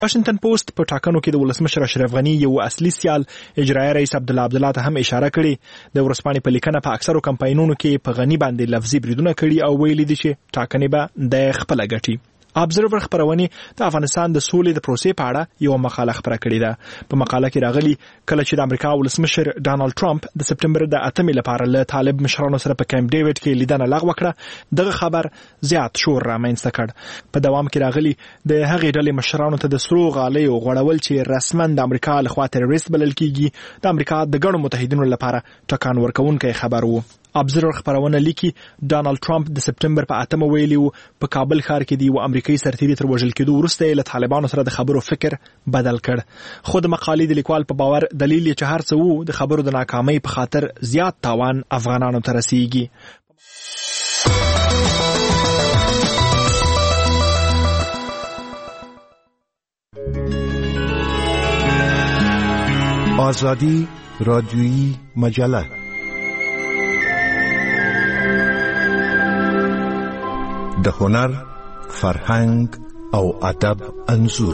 واشنگټن پوسټ په ټاکنو کې د ولسمشر اشرف غنی یو اصلي سیال اجرایي رئیس عبدالله ته هم اشاره کړې. د ورسپانې په لیکنه په اکثرو کمپاینونو کې په غنی باندې لفظي بریدونه کړي او ویلي دي چې ټاکنې به د خپل ګټي. ابزرور خبرونه د افغانستان د سولې د پروسې په اړه یو مقاله خبره کړې ده. په مقاله کې راغلي کله چې د امریکا ولسمشر ډانلډ ټرمپ د سپټمبر د 8 لپاره له طالب مشرانو سره په کیمپ ډیوډ کې لیدنه لغوه کړه، دغه خبر زیات شور رامنځته کړ. په دوام کې راغلي د هغې ډلې مشرانو ته د سرو غالیو غوړول چې رسماً د امریکا لخوا تروریست بلل کیږي د امریکا د ګڼو متحدینو لپاره ټکان ورکوونکی خبر وو. ابزرور خبرونه لیکي ډانلډ ټرمپ د سپټمبر په 8 ویلي وو په کابل ښار کې دی و امریکایي سرتیري تر وژل کېدو وروسته له طالبانو سره د خبرو فکر بدل کړ. خو د مقالې د لیکوال په باور دلیل یې چې هر څه وو د خبرو د ناکامۍ په خاطر زیات تاوان افغانانو ته رسیږي. آزادی رادیویی مجله د هنر، فرهنګ او ادب انځور.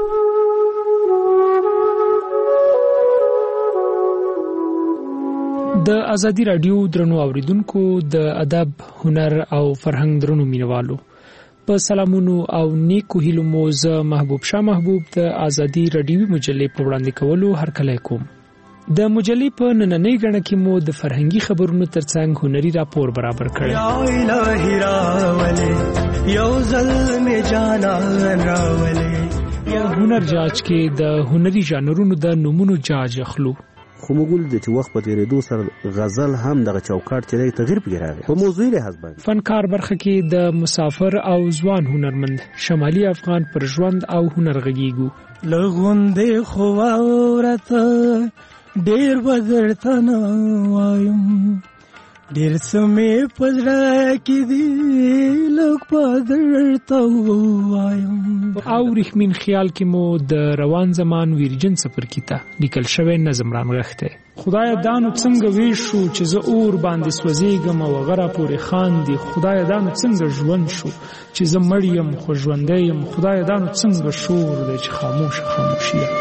د ازادي رادیو درنو اوریدونکو، د ادب، هنر او فرهنګ درنو مینوالو، په سلامونو او نیکو هیلو مو زه محبوب شاه محبوب د ازادي رادیوي مجلې په وړاندې کولو هرکلی کوم. د مجلې په نننۍ غړنه کې مو د فرهنګي خبرونو ترڅنګ هنري راپور برابر کړی. یا الهی راولې یو ظلم جانان راولې. یا هنر جاج کې د هنري ژانرونو د نمونو جاج اخلو. خو موږ ول د چې وخت په تیریدو سره غزل هم دغه چوکاټ چې لري تغییر پکې راغی په موضوعي لحاظ باندې. فنکار برخه کې د مسافر او ځوان هنرمند شمالي افغان پر ژوند او هنر غږیږو. لغوندې خو اورته ډیر بدرته نه وایم، ډیر سمې پزړه کې دی لږ بدرته وایم. او رحمین خیال کې مو د روان زمان ویرجن سفر کیتا لیکل شوی نظم رانغښته. خدای دانو څنګه ویشو چې زه اور باندې سوځېږم او غره پورې خاندي. خدای دانو څنګه ژوند شو چې زه مړ یم خو ژوندی یم. خدای دانو څنګه شور دی چې خاموشي ده.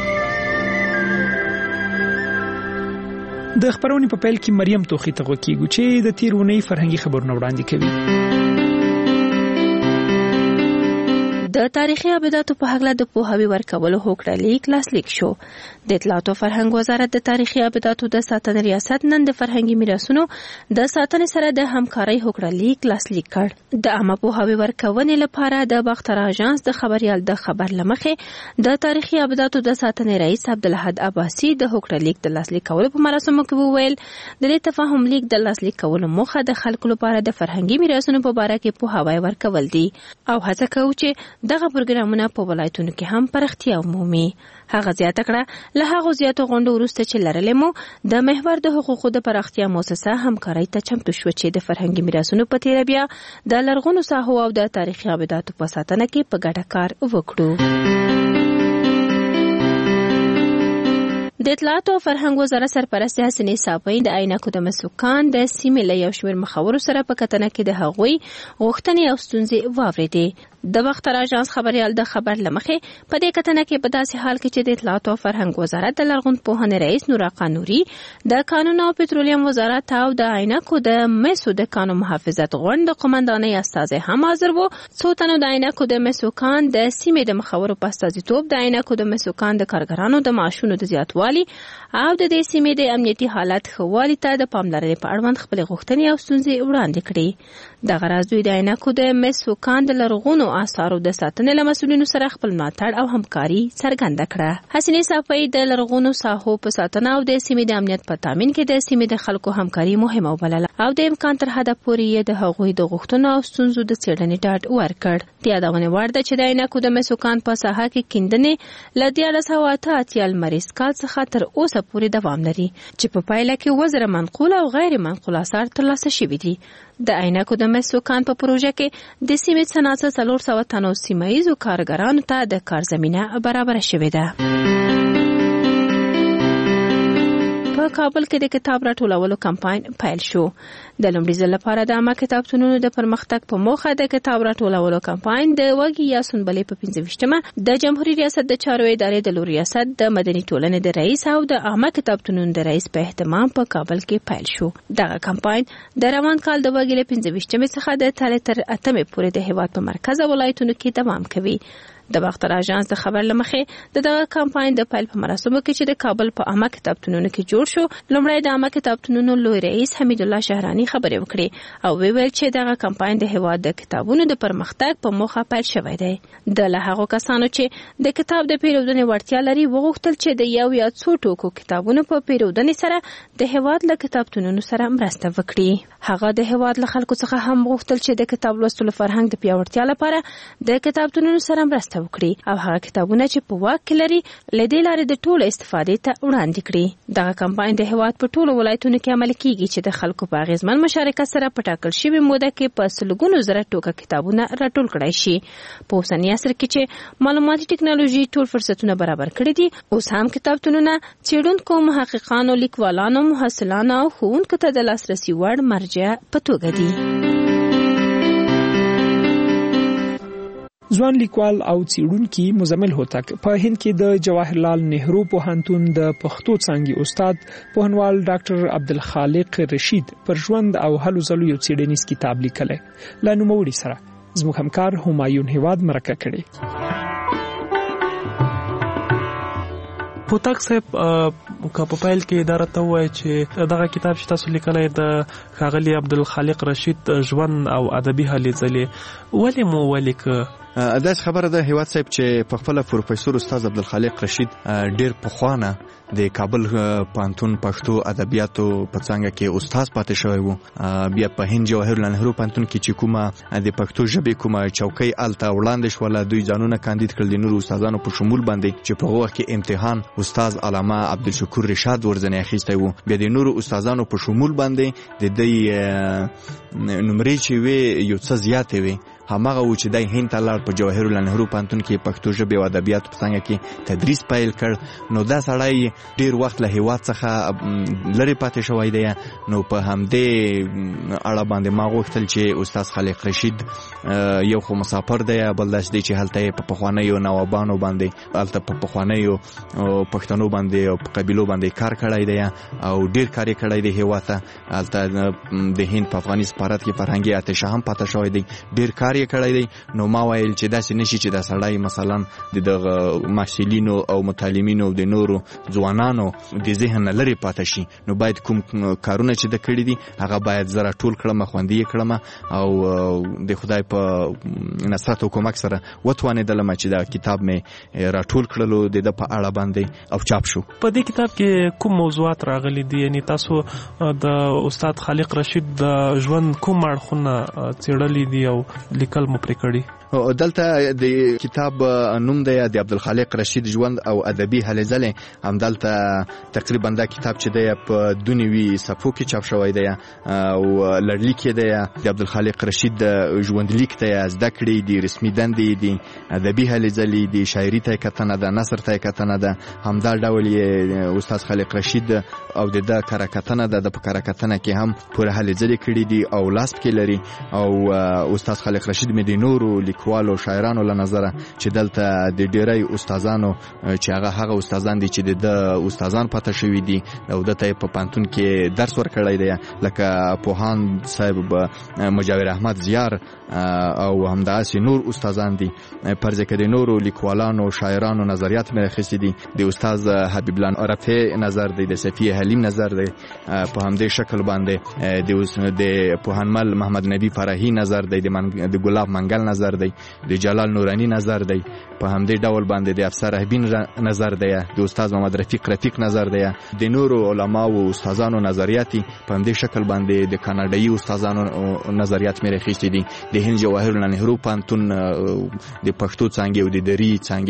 د خبرونې په پیل کې مریم توخی ته غوږیږو چې د تیر اونۍ فرهنګي خبرونه وړاندې کوي. د تاریخي ابداتو په هکله د پوهاوي ورکولو هوکړه لیک لاسلیک شو. د اطلاعات او فرهنګ وزارت د تاریخي ابداتو د ساتنې ریاست نن د فرهنګي میراثونو د ساتنې سره د همکارۍ هوکړه لیک لاسلیک کړ. د عامه پوهاوي ورکونې لپاره د باختر اژانس د خبريال د خبر لمخې د تاریخي ابداتو د ساتنې رئیس عبدالحد عباسی د هوکړه لیک د لاسلیک کولو په مراسمو کې وویل د دې تفاهم لیک د لاسلیک کولو موخه د خلکو لپاره د فرهنګي میراثونو په اړه کې پوهاوی ورکول دي او هڅه کوي چې دغه پروګرامونه په ولایتونو کې هم پراختیا ومومي. هغه زیاته کړه له هغه زیاتو غونډو وروسته چې لرلې مو د محور د حقوقو د پراختیا مؤسسه همکارۍ ته چمتو شو چې د فرهنګي میراثونو په تیر بیا د لرغونو ساحو او د تاریخي ابداتو په ساتنه کې په ګډه کار وکړو. د اطلاعات او فرهنګ وزارت سرپرست حسنې صافی د عینکو د مسوکان د سیمې له یو شمېر مخورو سره په کتنه کې د هغوی غوښتنې او ستونزې واورېدې. د باختر اژانس خبريال د خبر لمخې په دې کتنه کې په داسې حال کې چې د اطلاعات او فرهنګ وزارت د لرغون پوهنې رئیس نوراقا نوري، د قانون او پټرولیم وزارت او د عینکو د مسو د قانون محافظت غونډ د قومندانۍ استازي هم حاضر وو. څو تنو د عینکو د مسوکان د سیمې د مخورو په استازیتوب د عینکو د مسوکان د کارګرانو د معاشونو د زیاتوالي او د دې سیمې د امنیتي حالت ښه والي ته د پاملرنې په اړوند خپل غوښتنې او ستونزې وړاندې کړې. دغه راز دوی د عینکو د مسوکان د لرغونو آثارو د ساتنې له مسؤلینو سره خپل ملاتړ او همکاري څرګنده کړه. حسنې صافی د لرغونو ساحو په ساتنه او د سیمې د امنیت په تامین کې د سیمې د خلکو همکاري مهمه وبلله او د امکان تر حده پورې د هغوی د غوښتنو او ستونزو د څېړنې ډاډ ورکړ. د یادونې وړ ده چې د عینکو د مسوکان په ساحه کې کیندنې له 1988 لمریز کال څخه تر اوسه پورې دوام لري چې په پایله کې وزره منقول او غیر منقول آثار ترلاسه شوي دي. د عینکو د مسوکان په پروژه کې د سیمې صنعت 400 تنو سیمه‌ییزو کارګرانو ته د کار زمینه برابر شوې ده. په په کابل کې د کتاب راټولولو کمپاین پیل شو. د لومړي ځل لپاره د عامه کتابتونونو د پرمختګ په موخه د کتاب راټولولو کمپاین د وږي یا سنبلې په 15مه د جمهوریت ریاست د چارو ادارې د لوري ریاست د مدني ټولنې د رئیس او د عامه کتابتونونو د رئیس په اهتمام په کابل کې پیل شو. دغه کمپاین د روان کال د وږي له 15مه څخه د تر 8مه پورې د هیواد په مرکز او ولایتونو کې دوام کوي. د باختر اژانس د خبر لمخې دغه کمپاین د پیل په مراسمو کې چې د کابل په عامه کتابتونونو کې جوړ شو، لومړی د عامه کتابتونونو لوی رئیس حمید الله شهرانی خبرې وکړې او ویل چې دغه کمپاین د هیواد د کتابونو د پرمختګ په موخه پیل شوی دی. د لهغو کسانو چې د کتاب د پیرودنې وړتیا لري وغوښتل چې د یو یا څو ټوکو کتابونو په پیرودنې سره د هیواد له کتابتونونو سره مرسته وکړي. هغه د هیواد له خلکو څخه هم غوښتل چې د کتاب لوستلو فرهنګ د پیاوړتیا لپاره د کتابتونونو سره مرسته وکړي او هغه کتابونه چې په واک کې لري لدې لارې د ټولو استفادې ته وړاندې کړي. دغه کمپاین د هیواد په ټولو ولایتونو کې عملي کیږي چې د خلکو په اغیزمن مشارکت سره په ټاکل شوې موده کې په سلګونو زره ټوکه کتابونه راټول کړای شي. په اوسني عصر کې چې معلوماتي ټکنالوژي ټول فرصتونه برابر کړي دي، اوس هم کتابتونونه څېړونکو، محققانو، لیکوالانو، محصلانو او ښوونکو ته د لاسرسي وړ مرجع په توګه دي. ځوان لیکوال او څېړونکي مزمل هوتک په هند کې د جواهرلال نهرو پوهنتون د پښتو څانګې استاد پوهنوال ډاکټر عبدالخالق رشید پر ژوند او هلو ځلو یو څېړنیز کتاب لیکلی. له نوموړي سره زموږ همکار همایون هیواد مرکه کړې. هوتک صاحب په پیل کې اداره ته وایي چې دغه کتاب چې تاسو لیکلی د ښاغلي عبدالخالق رشید ژوند او ادبي هلې ځلې ولې مو ولیکه؟ داس خبره ده هیواد صاحب چې په خپل پروفیسور استاد عبدالخالق رشید ډیر پخوانه د کابل پوهنتون پښتو ادبیاتو په څنګه کې استاد پاتې شوی وو. بیا په هند جواهرلال نهرو پوهنتون کې چې کومه د پښتو ژبې کومه چوکۍ الته وړاندې شوله، دوی ځانونه کاندید کړل د نورو استادانو په شمول باندې چې په هغه وخت کې امتحان استاد علامه عبدالشکور رشاد ورځنی اخیستی وو. بیا د نورو استادانو په شمول باندې د دې نمرې چې وي یو څه زیاتې وي، هماغه و چې دای هند ته لاړ، په جواهرلال نهرو پوهنتون کې پښتو ژبې او ادبیاتو په څانګه کې تدریس پیل کړ. نو دا سړی ډیر وخت له هیواد څخه لرې پاتې شوی دی. نو په همدې اړه باندې ما غوښتل چې استاد خالق رشید یو خو مسافر دی، بل داس دی چې هلته په پخوانیو نوابانو باندې، هلته په پخوانیو پښتنو باندې او په قبیلو باندې کار کړی دی او ډیر کار یې کړی دی هیواد ته. هلته د هند په افغاني سفارت کې فرهنګي اتشه هم پاتې شوی دی، ډیر کار یې کړی دی. نو ما ویل چې داسې نشي چې دا سړی مثلا د دغه محصلینو او متعلمینو د نورو ځوانانو د ذهن لري پاتې شي. نو باید کوم کارونه چې د کړی دي هغه باید زره ټول کړم، خوندې کړم او د خدای په نصرت او کومک سره وتوانېدلم چې دا کتاب مې راټول کړلو د په اړه باندې او چاپ شو. په دې کتاب کې کوم موضوعات راغلي دي؟ یعنی تاسو د استاد خالق رشید د ژوند کوم اړخونه څېړلي دي او لیکل مو پرې کړي؟ دلته د کتاب نوم دی د عبدالخالق رشید ژوند او ادبي هلې ځلې. هم دلته تقریبا دا کتاب چې دی په 2 صفحو کې چاپ شوی دی او لړلیک یې دی د عبدالخالق رشید ژوندلیک دی، زده کړې دي، رسمي دندې دي، ادبي هلې ځلې دي، شاعري ته کتنه ده، نثر ته کتنه ده. همدا ډول یې استاد خالق رشید او د کره کتنه ده، د په کره کتنه کې هم پوره هلې ځلې کړي دي او لاس کې لري. او استاد خالق رشید مې د نورو لیکوالو شاعرانو له نظره چې دلته د ډیری استادانو چې هغه استادان دي چې د استادان پاتې شوي دي او دته په پانتون کې درس ورکړی دی، لکه پوهان صاحب مجاور احمد زیار او همداسې نور استادان دي. پرځ کې د نورو لیکوالانو شاعرانو نظریات مې اخیستي دي. د استاد حبیب الله رفیع نظر دی، د صفیه حلیم نظر دی، په همدې شکل باندې د پوهنمل محمد نبی فرحی نظر دی، د ګلاب منګل نظر دی، د جلال نورانی نظر دی، په همدې ډول باندې د افسر رهبین نظر دی، د استاد محمد رفیق نظر دی، د نورو علماو او استادانو نظریاتي په همدې شکل باندې د کاناډایي استادانو نظریات مې اخیستي دي. د هند جواهرلال نهرو پوهنتون د پښتو څانګې او د دري څانګې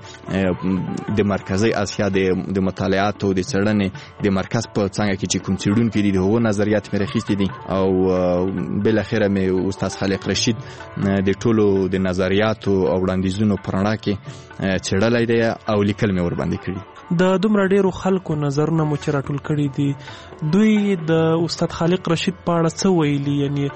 الته د مرکزی اسیا د مطالعاتو د څېړنې د مرکز په څانګه کې چې کوم څېړونکي دي د هغو نظریات مې اخیستي دي او بل اخره مې استاد خالق رشید د ټولو د نظریاتو او وړاندیزونو په رڼا کې څېړلی دی او لیکل مې ورباندې کړي. د دومره ډیرو خلکو نظرونه مو چې راټول کړي دي دوی د استاد خالق رشید په اړه څه ویلي یعنی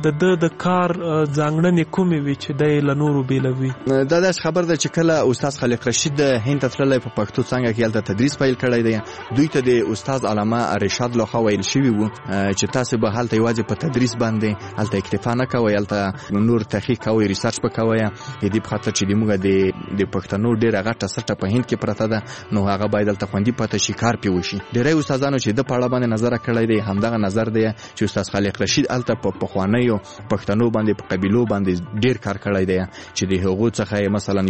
د کار ځانګړنې کومې وي چې د لنورو بیلوي دا داس خبر ده چې کله استاد خالق رشید هند ترلای په پښتو څنګه کې الته تدریس پیل کړی دی دوی ته د استاد علامه رشاد لوخا ویل شوی وو چې تاسو به حالت یوازې په تدریس باندې الته اکتفا نه کوئ الته نور تحقیق کوئ ریسرچ وکوئ دې په خاطر چې موږ د پښتنو ډیره غټه سټه په هند کې پرته ده نو هغه باید الته خوندي پته شي کار پی وشي ډیری استادانو چې د پاړه باندې نظر کړی دی همدغه نظر دی چې استاد خالق رشید الته په پخوانیو پښتنو باندې په قبیلو باندې ډیر کار کړی دی چې د هغو څخه مثلا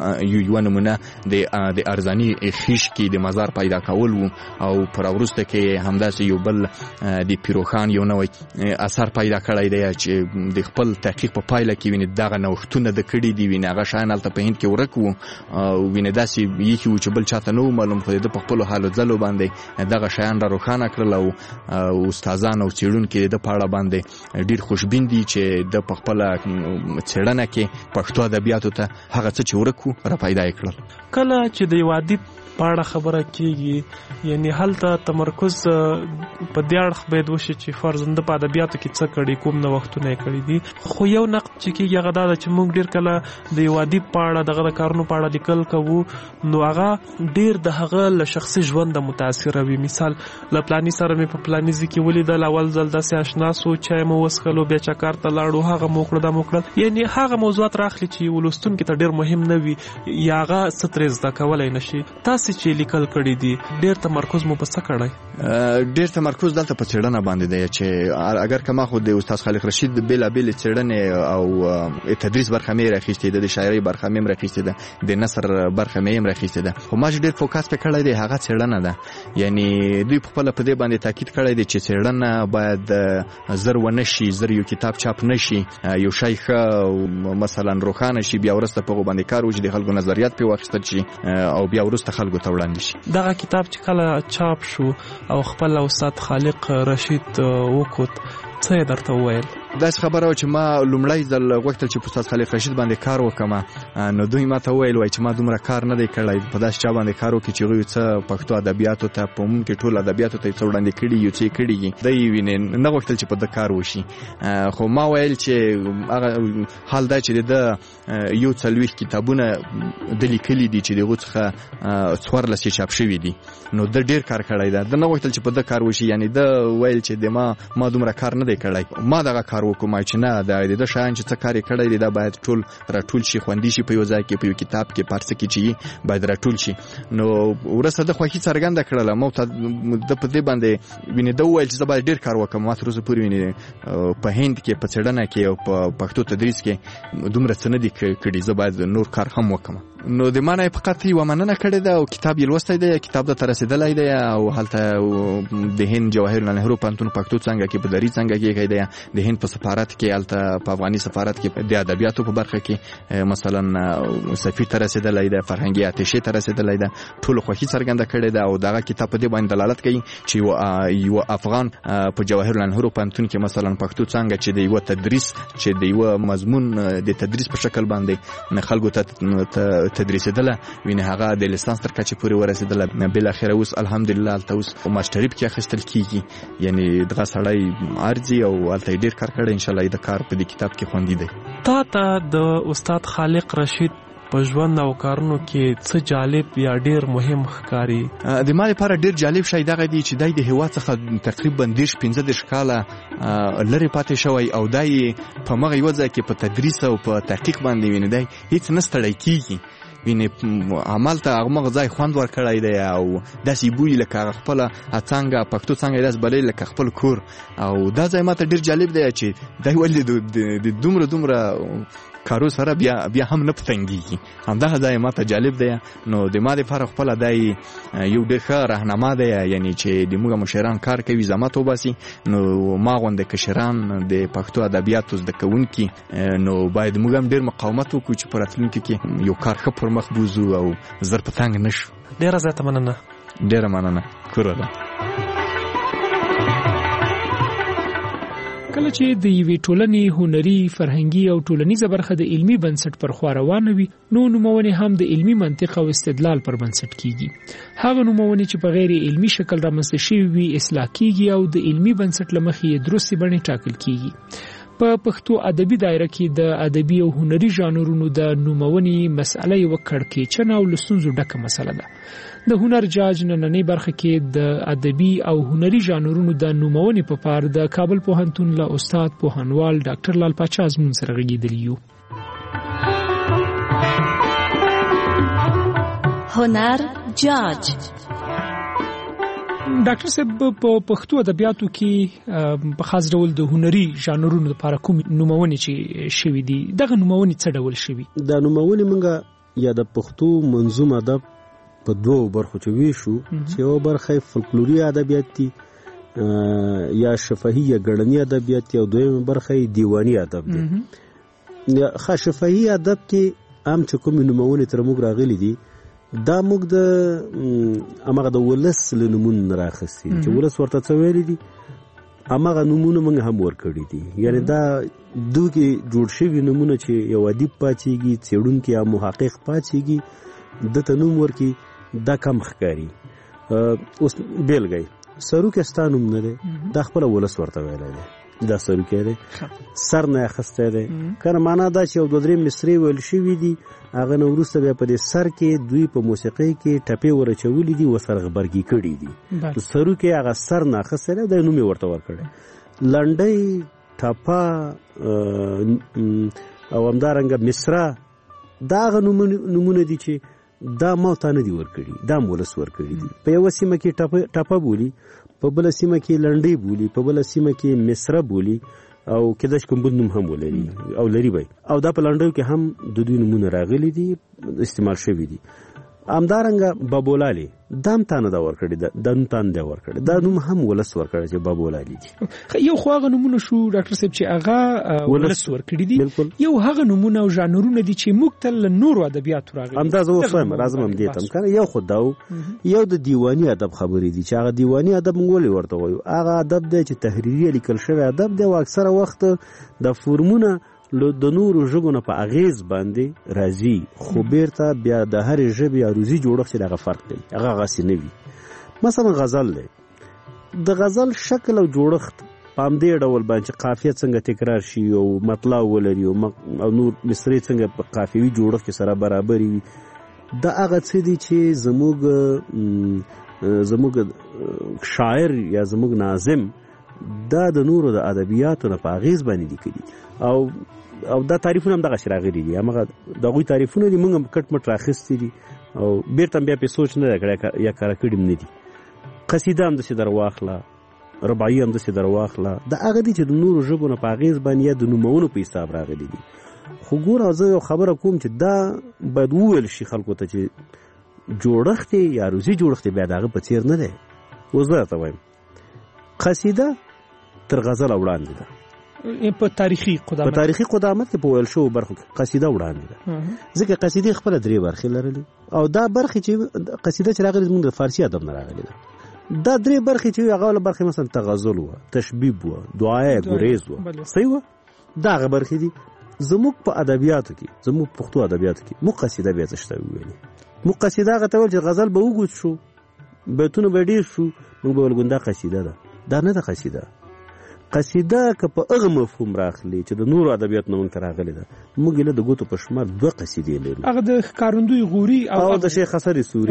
یو نمونه د ارزانی خیش کې د مزار پیدا کول وو او پر ورسته کې همداسې یو بل د پیروخان یو نوې اثر پیدا کړی دی چې د خپل تحقیق په پایله کې ویني دغه نوښتونه د کړي دی ویني هغه شان الته په هند کې ورک وو او ویني داسې یکی و چې بل چاته نو معلوم خو د خپل حالو ځلو باندې دغه شیان را روښانه کړل او استادان او څېړونکو د پاړه باندې ډیر خوشبین دي چې د خپل څېړنه کې پښتو ادبیاتو ته هغه څه چې ورکو را پیدا کړل کله چې د یو ادیب پاړه خبره کیږي یعنی هلته تمرکز په دې اړه باید وشي چې فرزند په ادبیاتو کې څه کړي کوم نو وختونه کړي دي خو یو نقد چې کیږي هغه دا چې موږ ډیر کله د یو ادیب پاړه دغه کارونو پاړه لیکل کوو نو هغه ډیر د هغه له شخصي ژوند متاثر وي مثال ل پلاني سره مې په پلاني ځکه ولیدل اول ځل داسې آشنا سو چې مو وسخلو بیا چکر ته لاړو هغه موکړه د موکړه یعنی هغه موضوعات راخلي چې ولستون کې ته ډیر مهم نه وي یا هغه سترز د کولای نشي تاسو چې لیکل کړي دي ډیر تمرکز مو په څه کړی ډیر تمرکز دلته په څېړنه باندې دی چې اگر کما خو د استاد خالق رشید بلا بیل څېړنه او تدریس برخه مې راخېستې د شاعري برخه مې راخېستې ده د نثر برخه مې راخېستې ده خو ما ډیر فوکس په کړی دی هغه څېړنه ده یعنی دوی په خپل په دې باندې تاکید کړی دی چې څېړنه باید زر ونشي زر یو کتاب چاپ نشي یو شیخ مثلا روخانه شي بیا ورسته په باندې کار وجدي خلکو نظریات په واخیستل شي او بیا ورسته خلکو ته وړاندې شي دغه کتاب چې کله چاپ شو او خپل استاد خالق رشید وکوت څه درته وویل داس خبره چې ما لومړی ځل غوښتل چې استاد خالق رشید باندې کار وکم نو دوی ما ته ویل وای چې ما دومره کار نه دی کړی په داس چا باندې کار وکړي چې غوښ څه پښتو ادبیاتو ته په موږ کې ټول ادبیاتو ته وړاندې کړي یو څه کړي دی ویني نه غوښتل چې په د کار وشي خو ما ویل چې هغه حال دا چې د یو څلويخ کتابونه د لیکلي دي چې دغه څخه څوارلس چاپ شوي دي نو د ډیر کار کړی دا د نه غوښتل چې په د کار وشي یعنی د ویل چې د ما دومره کار نه دی کړی ما دغه کار وکم چې نه د شایان چې څه کار کړی دی دا باید ټول راټول شي خوندي شي په یو ځای کې په یو کتاب کې پارس کې چی باید راټول شي نو ورسره د خوښي څرګنده کړله مو ته د په دې باندې ویني د ویل چې زه باید ډیر کار وکم ما تر اوسه پورې ویني په هند کې په څېړنه کې او په پښتو تدریس کې دومره څه نه دي کړي زه باید نور کار هم وکم نو د معنی فقط یو مننه کړی دا او کتاب یې لوستی دی کتاب د ترسیدلای دی او هلته د هند جواهر لال پوهنتون پښتو څنګه کې په دری څنګه کې دی د هند په سفارت کې هلته په افغاني سفارت کې د ادبیاتو په برخه کې مثلا سفیر ترسیدلای دی فرهنګي اتشه ترسیدلای دی ټول خوښي څرګنده کړی دی او دغه کتاب په دې باندې دلالت کوي چې یو افغان په جواهر لال پوهنتون کې مثلا پښتو څنګه چې د یو تدریس چې د یو مضمون د تدریس په شکل باندې خلکو ته تدریسیدله ویني هغه د لیسانس تر کچې پورې ورسېدله بل اخر اوس الحمدلله الته اوس ماستری په کې اخیستل کیږي یعنی دغه سړی ارزي او الته ډیر کار کړی ان شاء الله د کار په دې کتاب کې خوندي دی تا د استاد خالق رشید په ژوند او کارونو کې څه جالب یا ډیر مهم ښکاري د ما لپاره ډیر جالب شی دغه دی چې دای د هوا څخه تقریبا 15 کاله لری پاتې شوی او دای په مغه یو ځای کې په تدریس او په تحقیق باندې ویني دی هیڅ نستړی کیږي ویني عمل ته هغه ځای خوند ور کړی دی او داسې بوی لکه خپل څنګه پښتو څنګه داس بلې لکه خپل کور او دا ځای ماته ډیر جالب دی چې دای ولې د دومره کارو سره بیا هم نه پتنګي همدا ځای ماته جالب دی نو د ما د فارغ خپل دای یو ډیر ښه راهنما دی یعنی چې د موږ مشران کار کوي زحمت وباسي نو ما غونډه کشران د پښتو ادبیاتو زده کوونکي نو باید موږ هم ډیر مقاومت وکړو چې په راتلونکي کې یو کار ښه پر مخ بوزو او زر پتنګ نشو ډیره زیاته مننه ډیره مننه کوره کله چې د یوې ټولنې هنري، فرهنګي او ټولنیزه برخه د علمي بنسټ پر خوا روانه وي، نو نومونه هم د علمي منطق او استدلال پر بنسټ کیږي. هغه نومونه چې په غیر علمي شکل رامنځته شوي وي اصلاح کیږي او د علمي بنسټ له مخې درستې بڼې ټاکل کیږي. په پښتو ادبي دایره کې د ادبي او هنري ژانرونو د نومونې مسأله یو کړکېچنه او لستونزو ډکه مسله ده. د هنر جاج نننۍ برخه کې د ادبي او هنري ژانرونو د نومونې په پار د کابل پوهنتون له استاد پوهنوال ډاکټر لال پاچا زمون سره غږیدلی یو. هنر جاج. ډاکټر صاحب په پښتو ادبیاتو کې په خاص ډول د هنري ژانرونو لپاره کوم نومونه چې شوي دي، دغه نومونه څه ډول شوي؟ دا نومونه موږ یا د پښتو منظوم ادب په دوه برخو چې ویشو، چې یو برخه فولکلوري ادبیات دي یا شفاهي یا ګړنی ادبیات دي، او دویمه برخه دیوانی ادب دي. خاص شفاهي ادب کې عام چې کوم نومونه تر موږ راغلي دي، دا موږ د امغه د ولس له نومونو راخستي چې ولس ورته څه ویلي دي، امغه نومونه موږ هم ورکړي دي. یعنی دا دوی جوړ شوي نومونه چې یو ادیب پاتېږي، څېړونکی یا محقق پاتېږي، دته نوم ورکي، دا کم ښکاري. اوس بیلګی سروکی ستا نوم نه دی، دا خپله ولس ورته ویلی دی، دا سروکی دی، سر نه اخیستی دی. کنه معنا دا چې یو دوه درې مصرې ویل شوي دي، هغه نه وروسته بیا په دې سر کې دوی په موسیقۍ کې ټپې ورچولي دي، ورسره غبرګي کړي دي. سروکی هغه سر نه اخیستی دی، دا نوم یې ورته ورکړی. لنډۍ، ټپه او همدارنګه مصره، دا هغه نومونه دي چې دا ما تا نه دي ورکړي، دا ولس ورکړي دي. په یوه سیمه کې ټپه بولي، په بله سیمه کې لنډۍ بولي، په بله سیمه کې مصره بولي، او کېدای شي کوم بل نوم هم ولري او لري به. او دا په لنډیو کې هم د دوی نومونه راغلي دي، استعمال شوي دي. همدارنګه بابولالي دا هم تا نه دا ورکړي، دا نوم تا نه دی ورکړی، دا نوم هم ولس ورکړی چې بابولالي دي. یو خو هغه نومونه شو ډاکټر صاحب چې هغه ولس ورکړي دي، یو هغه نومونه او ژانرونه دي چې موږ ته له نورو ادبیاتو راغلي. همدا زه اوس وایم، راځم هم دې ته کنه. یو خو دا یو د دیواني ادب خبرې دي، چې هغه دیواني ادب موږ ولې ورته وایو؟ هغه ادب دی چې تحریري لیکل شوی ادب دی، او اکثره وخت د فورمونه د نورو ژبو نه په اغیز باندې راځي، خو بیرته بیا د هرې ژبې عروضي جوړښت چې دغه فرق دی، هغه هغسې نه وي. مثلا غزل دی، د غزل شکل او جوړښت په همدې ډول باندې چې قافیه څنګه تکرار شي او مطلع ولري او نور مصرې څنګه په قافیوي جوړښت کې سره برابر وي، دا هغه څه دي چې زموږ شاعر یا زموږ ناظم دا د نورو د ادبیاتو نه په اغیز باندې لیکلي. او دا تعریفونه هم دغه راغلي دي، هغه د هغوی تعریفونه دي، موږ هم کټ مټ راخیستي دي، او بیرته بیا پې سوچ نه دی کړی یا کاره کړي هم نه دي. قصیده هم داسې در واخله، رباعي هم داسې در واخله، دا هغه دي چې د نورو ژبو نه په اغیز باندې یا د نومونو په حساب راغلي دي. خو ګوره زه یو خبره کوم چې دا باید وویل شي خلکو ته چې جوړښت یا عروضي جوړښت بیا د هغه په څېر نه دی. اوس زه درته وایم قصیده تر غزله وړاندې ده، په تاریخي قدامت کې په ویل شوو برخو کې قصیده وړاندې ده، ځکه قصیدې خپله 3 برخې لرلې، او دا برخې چې قصیده چې راغلې زموږ د فارسي ادب نه راغلې ده. دا 3 برخې چې هغه اوله برخې مثلا تغزل وه، تشبیب وه، دعای ګریز وه، صحیح وه، دا هغه برخې دي. زموږ په ادبیاتو کې، زموږ پښتو ادبیاتو کې موږ قصیده بیا څه شته وویلې. موږ قصیده هغه ته ویل چې غزل به اوږد شو، بیتونه به ډېر شو، موږ به ویل دا قصیده ده. دا نه ده قصیده. قصیده که په هغه مفهوم راخلي چې د نورو ادبیاتو نه موږ ته راغلې ده، موږ یې د ګوتو په شمار 2 قصیدې لرو، هغه د ښکارندوی غوري او د شیخ حسن سوري.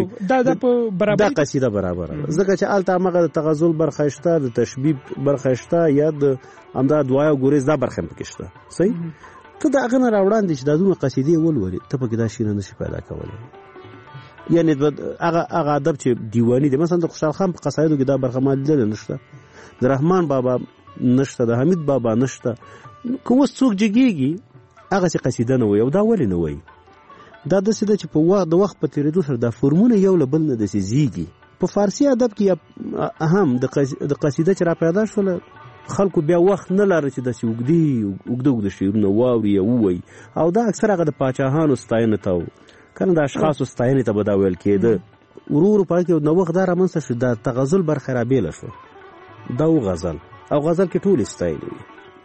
دا قصیده برابر ده، ځکه چې هلته همغه د تغزل برخه شته، د تشبیب برخه شته، یا د همدا دعای او ګریز دا برخه هم پکې شته. صحیح، ته د هغه نه راوړاندې چې دا دومره قصیدې ولولې، ته پکې دا شی نه شي پیدا کولی. یعنی هغه ادب چې دیواني دی، مثلا د خوشحال خان په قصایدو کې دا برخه ما لیدلې نشته، د رحمان بابا نشته، د حمید بابا نشته. که اوس څوک جګېږي هغسې قصیده نه وایي، او دا ولې نه وایي؟ دا داسې ده چې په د وخت په تېرېدو سره دا فورمونه یو له بل نه داسې زیږي. په فارسي ادب کې هم د قصیده چې را پیدا شوله، خلکو بیا وخت نه لاره چې داسې اوږده شعرونه واوري یا ووایي، او دا اکثر هغه د پاچاهانو ستاینې ته و، کنه د اشخاصو ستاینې ته به دا ویل کېده. ورو ورو په هغه کې نوښت دا رامنځته شو، دا تغزل برخه رابېله شوه، دا و غزل، او غزل کې ټولې ستایلې وي،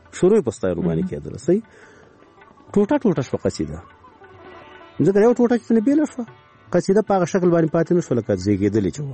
شروع په ستایلو باندې کېدل. صحیح ټوټه شو قصیده، ځکه یو ټوټه کې نه بیل شو قصیده په هغه شکل باندې پاتې نه شو لکه زیږېدلې چې و.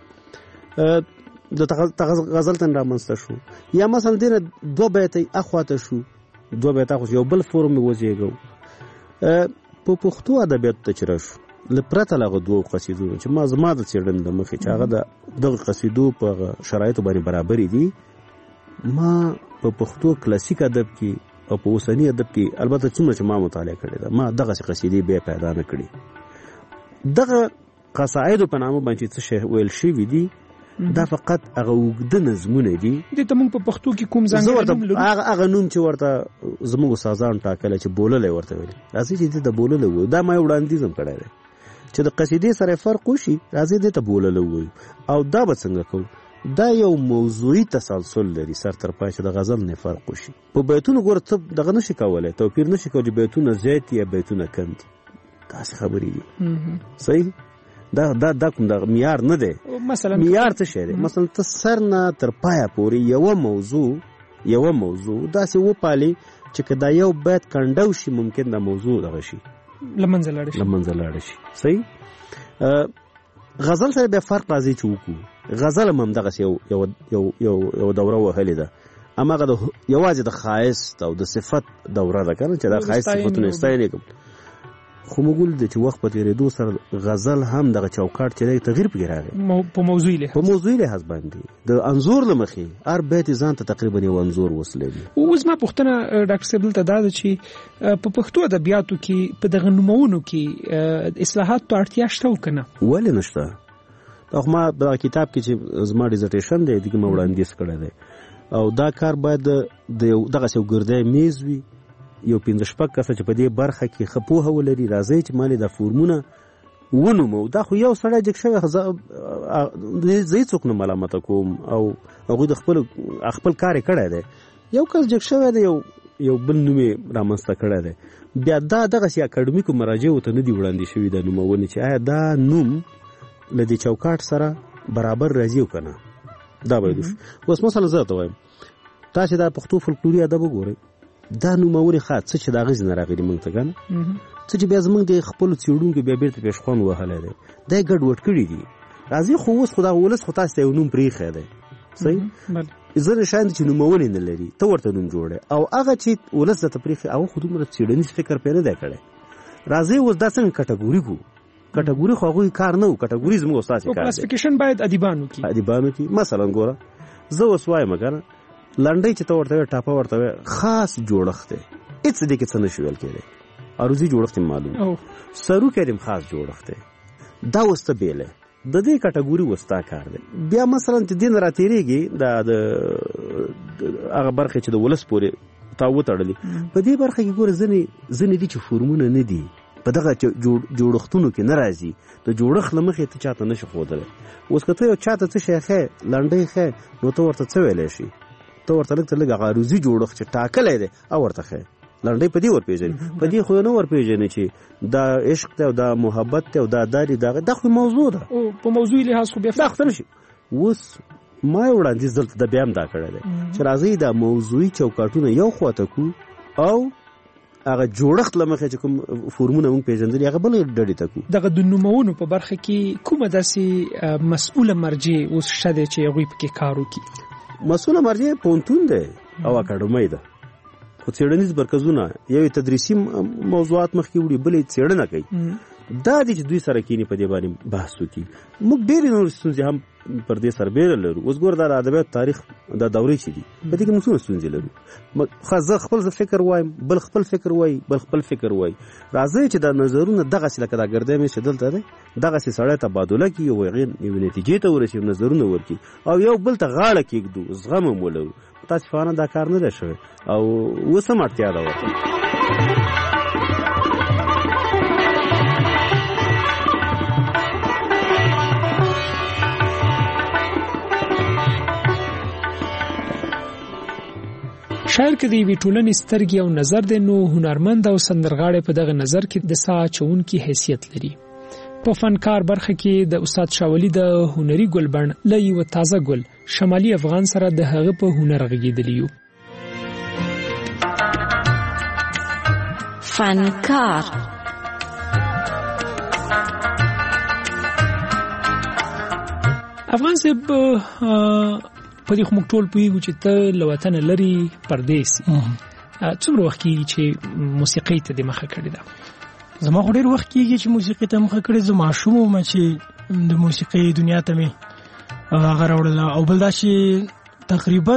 د غزل تن رامنځته شو، یا مثلا دینه 2 بیت اخواته شو، 2 بیت اخو یو بل فورم وزېږو. په پښتو ادبیات ته چې راشو لپرته لغه 2 قصیدو چې زما د څېړنې د مخې چې هغه دغه قصیدو په شرایطو باندې برابرې دي، ما په پښتو کلاسیک ادب کې او په اوسني ادب کې البته څومره چې ما مطالعه کړې ده ما دغه قصیدې بیا پیدا نه کړې. دغه قصایدو په نامه باندې څه شی ویل شوي دي دا فقط هغه اوږده نظمونه دي. دې ته موږ په پښتو کې کوم ځانګړی نوم لرو؟ هغه نوم چې ورته زموږ استادان ټاکلی چې بوللی ورته ویلي، راځي چې دې ته بوللی ووایو. دا ما یو وړاندیز هم کړی دی چې د قصیدې سره فرق وشي، راځي دې ته بوللی ووایو. او دا به څنګه کوو؟ دا یو موضوعي تسلسل لري سر تر پای چې د غزل نه فرق وشي. په بیتونو ګوره ته دغه نشي کولی، توپیر نشي کولی چې بیتونه زیات یا بیتونه کم دي، داسې خبرې دي. صحیح دا کوم د معیار نه دی. مثلا معیار څه شی دی؟ مثلا ته سر نه تر پایه پورې یوه موضوع داسې وپالې چې که دا یو بیت کنډو شي ممکن دا موضوع دغه شي له منځه لاړه شي. صحیح. غزل سره بیا فرق راځي چې وکړو. غزل هم همدغسې یو دوره وهلې ده، هماغه یوازې د ښایست او د صفت دوره ده که نه چې دا ښایست صفتونه ستایلې کوم. خو موږ ولیدل چې وخت په تېرېدو سره غزل هم دغه چوکاټ چې دی تغییر پکې راغی په موضوعي لحاظ باندې. د انځور له مخې هر بیت ځان ته تقریبا یو انځور وصلی دی. اوس ما پوښتنه ډاکټر صاحب دلته دا ده چې په پښتو ادبیاتو کې په دغه نومونو کې اصلاحاتو اړتیا شته او که نه؟ ولې نشته؟ خو ما په کتاب کې چې زما ډیزرټیشن دی دغه ما وړاندیز کړی دی او دا کار باید د دغسې یو ګردی میز وي، یو 5-6 کسه چې په دې برخه کې ښه پوهه ولري، راځي چې مالې دا فورمونه ونومو. دا خو یو سړی جګ شوی زه هېڅوک نه ملامته کوم او هغوی د خپل کار یې کړی دی. یو کس جګ شوی دی، یو بل نوم یې رامنځته کړی دی. بیا دا دغسې اکاډمیکو مراجعو ته نه دي وړاندې شوي دا نومونې چې آیا دا نوم له دې چوکاټ سره برابر راځي او که نه. دا باید وشي. اوس مثلا زه ته وایم تاسې دا پښتو فولکلوري ادب وګورئ، دا نومونې څه چې د هغې ځای نه راغلي موږ ته که نه، څه چې بیا زموږ د خپلو څېړونکو بیا بېرته پېشخوان وهلی دی، دا یې ګډوډ کړي دي. راځي خو اوس خو دا ولس خو تاسو ته یو نوم پرېښی دی. صحیح. ځینې شیان چې نومونې نه لري ته ورته نوم جوړی او هغه چې ولس درته پرېښي هغه خو دومره څېړنیز فکر پرې نه دی کړی. راځي اوس دا څنګه کټګوري کړو؟ کټګوري خو هغوی کار نه و، کټګوري زموږ ستاسې کار دی. کلاسیفیکیشن باید ادیبانو کې مثلا ګوره زه اوس وایم که نه لنډۍ چې ته ورته وایې ټاپه ورته وایې خاص جوړښت دی، هېڅ دې کې څه نه شي ویل کېدی. عروضي جوړښت یې معلوم، سروکی یې خاص جوړښت دی. دا اوس ته بیلی د دې کټګوري اوس تا کار دی. بیا مثلا چې دې نه راتېرېږي دا د هغه برخې چې د ولس پورې تا وتړلي په دې برخه کې ګوره ځینې دي چې فورمونه نه دي په دغه جوړښتونو کې نه راځي. د جوړښت له مخې ته چاته نه شي ښودلی. اوس که ته یو چاته څه شی ښیې لنډۍ ښیې نو ته ورته څه ویلی شي؟ ته ورته لږ تر لږه عروضي جوړښت چې ټاکلی دی او ورته ښیې. لنډۍ په دې ورپېژني، په دې خو نه ورپېژني چې دا عشق دی او دا محبت دی او دا داري دا خو موضوع ده. په موضوعي لحاظ خو بیا فرق نه شي. اوس ما یې وړاندیز دلته د بیا هم دا کړی دی چې راځئ دا موضوعي چوکاټونه یو خواته کړو او هغه جوړښت له مخې چې کوم فورمونه موږ پېژندلي هغه بلې ډډې ته کړو. دغه د نومونو په برخه کې کومه داسې مسؤله مرجع اوس شته دی چې هغوی پکې کار وکړي؟ مسؤله مرجع پوهنتون دی او اکاډمۍ ده، خو څېړنیز مرکزونه یو تدریسي موضوعات مخکې وړي بل یې څېړنه کوي. دا دی چې دوی سره کینی په دې باندې بحث وکړي. موږ ډېرې نورې ستونزې هم پر دې سربېره لرو. اوس ګوره دا د ادبیاتو تاریخ دا دورې چې دي په دې کې موږ څومره ستونزې لرو. زه خپل فکر وایم، بل خپل فکر وایي، بل خپل فکر وایي. راځئ چې دا نظرونه دغسې لکه دا ګردی مېز چې دلته دی دغسې سړی تبادله کړي او هغې یوې نتیجې ته ورسېږي، نظرونه ورکړي او یو بل ته غاړه کېږدو، زغم هم ولرو. متاسفانه دا کار نه دی شوی او اوس هم اړتیا ده ورته. شاعر کې د یوې ټولنې سترګې او نظر دی نو هنرمند او سندرغاړی په دغه نظر کې د ساه اچوونکي حیثیت لري. په فنکار برخه کې د استاد شاولي د هنري ګلبڼ له یوه تازه ګل شمالي افغان سره د هغه په هنر غږېدلی یو. فنکار. افغان صاحب په دې خو موږ ټول پوهیږو چې ته له وطنه لرې پردیس څومره وخت کېږي چې موسیقۍ ته دې مخه کړې ده؟ زما خو ډېر وخت کېږي چې موسیقۍ ته مخه کړې. زه ماشوم وم چې د موسیقۍ دنیا ته مې هغه راوړله، او بل دا چې تقریبا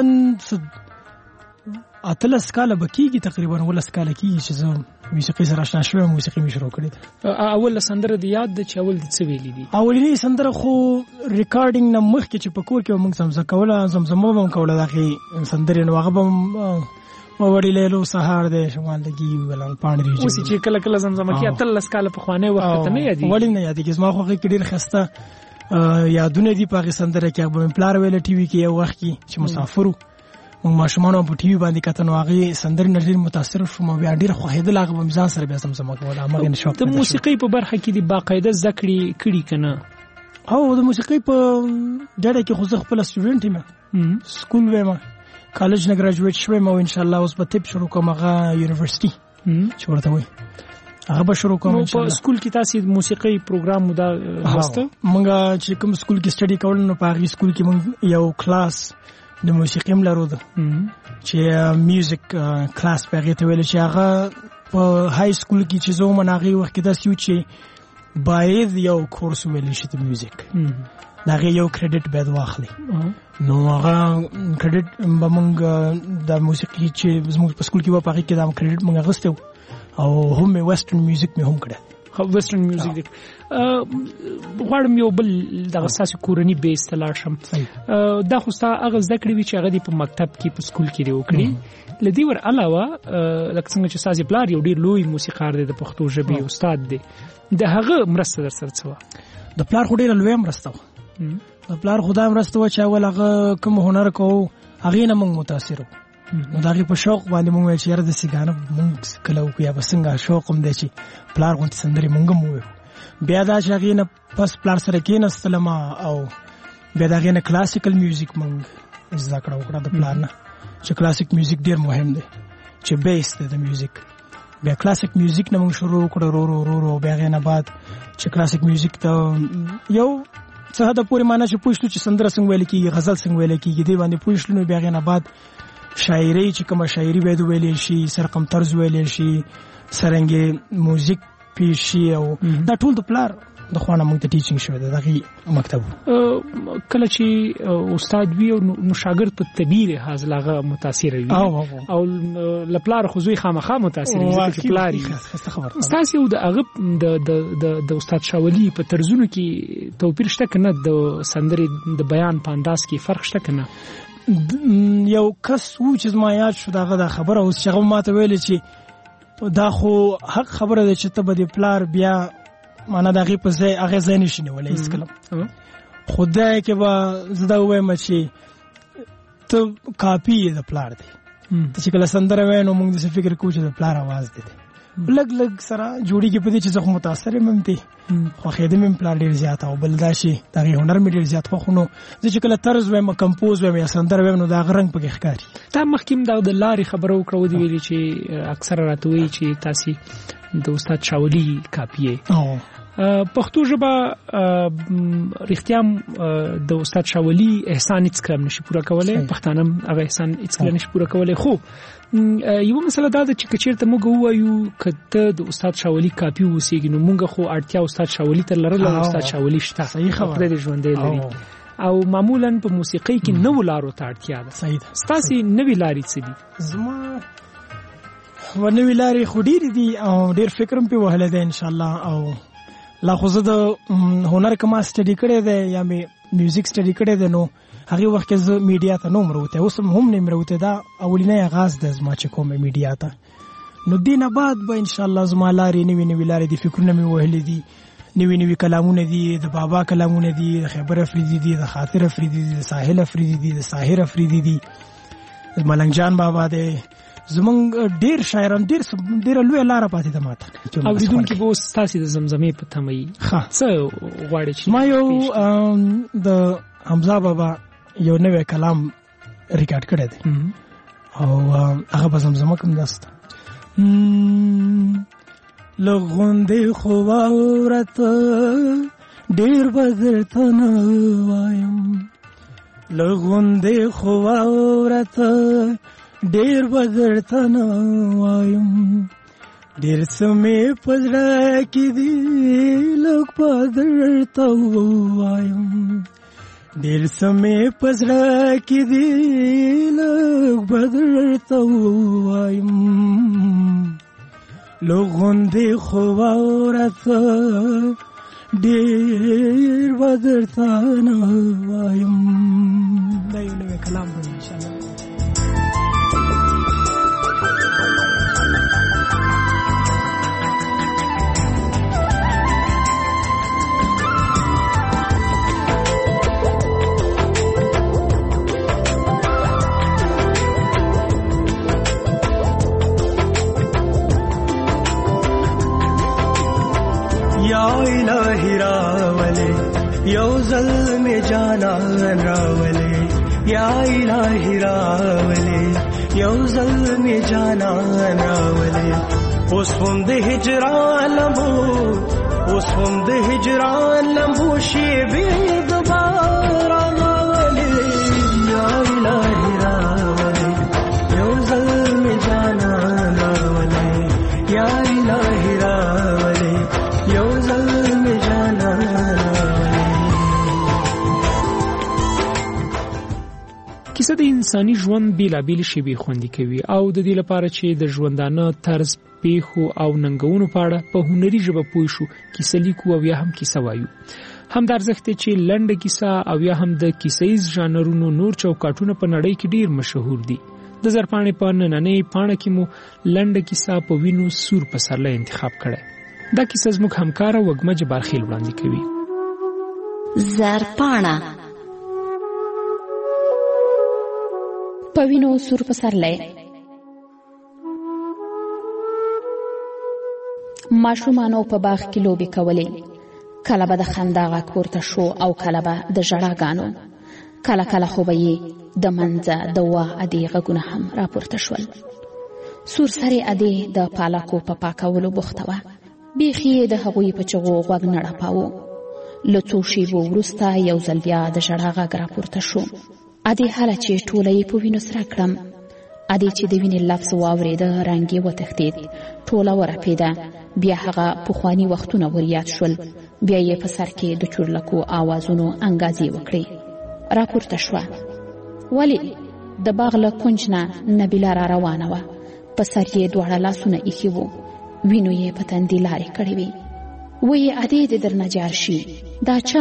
18 کاله به کېږي، تقریبا 19 کاله کېږي چې زه موسیقۍ سره اشنا شوم، موسیقي مې شروع کړې ده. اول سندره د یاد ده چې اول د څه ویلي دي؟ اولنی سندره خو ریکارډینګ نه مخکې چې په کور کې موږ زمزمه به کوله، دغې سندرې نو هغه به وړي لیلو سهار دی شمال لګي ولان پاڼې ریږي. اوس چې کله کله زمزمه کې 18 کاله پخوانی وخت ته نه یادېږي؟ ولې نه یادېږي؟ زما خو هغې کې ډېر ښایسته یادونه دي په هغې سندره کې. هغه به مې پلار ویله ټي وي کې یو وخت کې چې مسافر وو، موږ ماشومانو په ټي وي باندې کتل، نو هغې سندرې نه ډېر متاثر شوم، بیا ډېره خوښېدل، هغه به مې ځان سره بیا زمزمه کوله. همغې نه شوق د موسیقۍ په برخه کې دې باقاعده زده کړې کړي که نه؟ او د موسیقۍ په ډډه کې خو زه خپله سټوډنټ یم، سکول ویم، کالج نه ګراجویټ شویم، او انشاءالله اوس به طب شروع کوم، هغه یونیورسټي چې ورته وایي هغه به شروع کوم انشاءالله. په سکول کې تاسې موسیقۍ پروګرام مو دا لوسته؟ موږ چې کوم سکول کې سټډي کول، نو په هغې سکول کې موږ یو کلاس د موسیقۍ هم لرو ده چې میوزیک کلاس په هغې ته ویل، چې هغه په های سکول کې چې زه وم هغې وخت کې داسې وو چې باید یو کورس ویلی شي د میوزیک، د هغې یو کریډټ باید واخلي. نو هغه کریډټ به موږ د موسیقي چې زموږ په سکول کې وه په هغې کې دا کریډټ موږ اخیستی وو، او هم مې ویسټرن میوزیک مې هم کړی. ویسټرن میوزیک غواړم یو بل دغه ستاسې کورني بیس ته لاړ شم. دا خو ستا هغه زده کړې وي چې هغه دې په مکتب کې په سکول کې دې وکړي. له دې ور علاوه لکه څنګه چې ستاسې پلار یو ډېر لوی موسیقار دی، د پښتو ژبې استاد دی، د هغه مرسته در سره څه وه؟ د پلار خو ډېره لویه مرسته وه. د پلار خو دا مرسته وه چې اول هغه کوم هنر کوو هغې نه موږ متاثر وو، نو د هغې په شوق باندې موږ ویل چې یاره داسې ګانه موږ کله وکړو، یا به څنګه شوق هم دی چې پلار غوندې سندرې موږ هم وویو. بیا دا چې هغې نه پس پلار سره کېناستلم، او بیا د هغې نه کلاسیکل میوزیک موږ زده کړه وکړه د پلار نه، چې کلاسیک میوزیک ډېر مهم دی، چې بیس دی د میوزیک. بیا کلاسیک میوزیک نه موږ شروع وکړه ورو ورو. بیا هغې نه بعد چې کلاسیک میوزیک ته یو څه حده پورې معنا چې پوه شلو چې سندره څنګه ویل کېږي، غزل څنګه ویل کېږي، دې باندې پوه شلو. نو بیا هغې نه بعد شاعري چې کومه شاعري باید ویلی شي، سرقم طرز ویلی شي، سرنګې موزیک پیش شي، او دا ټول د پلار د خوا نه موږ ته ټیچینګ شوی دی، د هغې مکتب. کله چې استاد وي نو شاګرد په طبیعي لحاظ له هغه متاثره وي، او له پلاره خو زوی خامخا متاثره وي ځکه چې پلار یې. ستاسې د هغه د استاد شاولي په طرزونو کې توپیر شته که نه؟ د سندرې د بیان په انداز کې فرق شته که نه؟ یو کس وو چې زما یاد شو د هغه دا خبره اوس چې هغه ما ته ویلې چې دا خو حق خبره ده چې ته به د پلار بیا معنا د هغې په ځای هغې ځای نشي نیولی هېڅکله، خو دی کې به زه دا ووایم چې ته کاپي یې د پلار دی. ته چې کله سندره وایې نو موږ داسې فکر کوو چې د پلار اواز دی، لږ لږ سره جوړېږي په دې چې زه خو متاثر یم هم دی، خوښېده مې پلار ډېر زیات، او بل دا چې د هغې هنر مې ډېر زیات خوښ. نو زه چې کله طرز وایم، کمپوز وایم یا سندره وایم، نو د هغه رنګ پکې ښکاري. تا مخکې هم د لارې خبره وکړه، ودې ویلې چې اکثره راته وایي چې تاسې د استاد شاولي کاپي یې. پښتو ژبه رښتیا د استاد شاولي احسان هېڅکله نشي پوره کولی، پښتانه هم هغه احسان هېڅکله نشي پوره کولی. خو یوه مسله دا ده چې که چېرته موږ ووایو که ته د استاد شاولي کاپي واوسېږي، نو موږ خو اړتیا استاد شاولي ته لرله، او استاد شاولي شته، خدای دې ژوندی لري، او معمولا په موسیقۍ کې نوو لارو ته اړتیا ده. ستاسې نوې لارې څه دي؟ زما نوې لارې خو ډېرې دي، او ډېر فکر هم پرې وهلی دی انشاءالله. او لا خو زه د هنر که ما سټډي کړی دی یا مې میوزیک سټډي کړی دی، نو هغې وخت کې زه میډیا ته نه وم راوتی، اوس هم نه یم راوتی. دا اولنی آغاز دی زما چې کوم میډیا ته. نو دې نه بعد به انشاءالله زما لارې نوې لارې دي، فکرونه مې وهلي دي، نوي کلامونه دي، د بابا کلامونه دي، د خیبر افریدي دي، د خاطر افریدي دي، د ساحل افریدي دي، د ساحر افریدي دي، ملنګ جان بابا دی. زمونږ ډېر شاعران ډېره لویه لاره پاتې ده ماته. اورېدونکي به اوس ستاسې د زمزمې په تمه وي، څه غواړې چې ما یو د حمزه بابا یو نوی کلام ریکارډ کړی دی، او هغه به زمزمه کوم داسته. لغوندې خو واورته ډېر بدرته نه وایم لغوندې خو واورته ډېر بدرته نه وایم ډېر څه مې په زړه کې دي لږ بدرته ووایم ډېر څه مې په زړه کې دي لږ بدرته ووایم لغوندې خو واورته ډېر بدرته نه وایم. دا یو نوی کلام دی انشاءالله. یا الہی راولے یو ظلم جانان راولے یا الہی راولے یو ظلم جانان راولے اوس هم د هجران لمبو شیبې دوباره راولے یا الہی راولے یو ظلم جانان راولے یا الہی راولے یو ظلم جانان. کیسه د انساني ژوند بیلابیل شیبې خوندي کوي او د دې لپاره چې د ژوندانه طرز پیښو او ننګونو په اړه په هنري ژبه پوه شو کیسه لیکو او یا هم کیسه وایو. همدا ارزښت چې لنډه کیسه او یا هم د کیسهیز ژانرونو نور چوکاټونه په نړۍ کې ډیر مشهور دي. د زرپاڼې په نننۍ پاڼه کې مو لنډه کیسه په وینو سور پسرلی انتخاب کړه. دا کیسه زموږ همکاره وږمه جبارخیل وړاندې کوي. زرپاڼه په وینو سور پسرلی. ماشومانو په باغ کې لوبې کولې. کله به د خندا غږ پورته شو او کله به د ژړاګانو. کله کله خو به یې د منځه د واه ادې غږونه هم راپورته شول. سور سرې ادې د پالکو په پاکولو بوخته وه. بیخي د هغوی په چغو غوږ نه ړپاوه. له څو شیبو وروسته یو ځل بیا د ژړا غږ راپورته شو. ادې هله چې ټوله یې په وینو سره کړم. ادې چې د وینې لفظ واورېده رنګ یې وتښتېد. ټوله ورپېده. بیا هغه پخواني وختونه وریاد شول. بیا یې په سر کې د چورلکو آوازونو انګازې وکړې. راپورته شوه. ولې د باغ له کونج نه نبیله را روانه وه. په سر یې دواړه لاسونه ایښي وو. وینو یې په تندي لارې کړې وې. ویې ادې دې درنه جار شي. دا چا؟